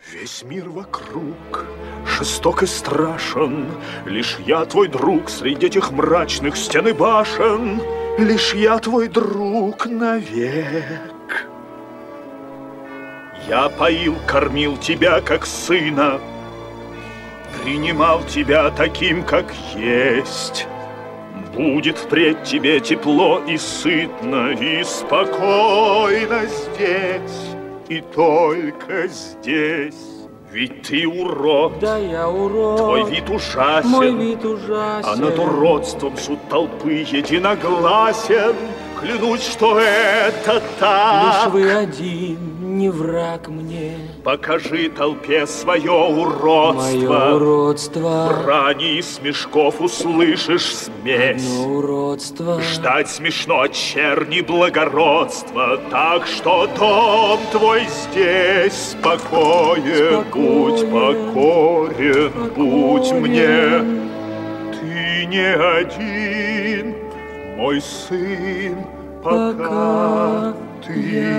Весь мир вокруг жесток и страшен, лишь я твой друг среди этих мрачных стен и башен, лишь я твой друг навек. Я поил, кормил тебя, как сына, принимал тебя таким, как есть. Будет впредь тебе тепло и сытно, и спокойно здесь, и только здесь. Ведь ты урод. Да, я урод. Твой вид ужасен. Мой вид ужасен. А над уродством суд толпы единогласен. Клянусь, что это так. Лишь вы один, не враг мне. Покажи толпе свое уродство. Мое уродство. Брани и смешков услышишь смесь. Одно уродство. Ждать смешно от черни благородства. Так что дом твой здесь спокоен. Будь покорен, будь мне. Ты не один, мой сын, пока ты